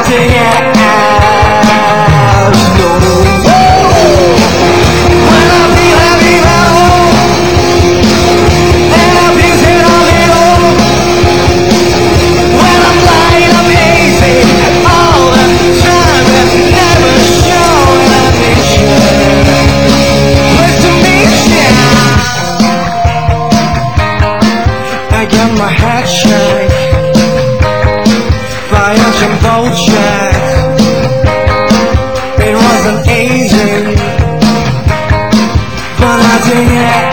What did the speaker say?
nothing else. No. When I feel happy at home, happy's in all the home. When I'm lying, I'm hazy all the time, and never sure I'm in place to meet ya. I got my head shake, flying some vultures. It wasn't easy, but I did it.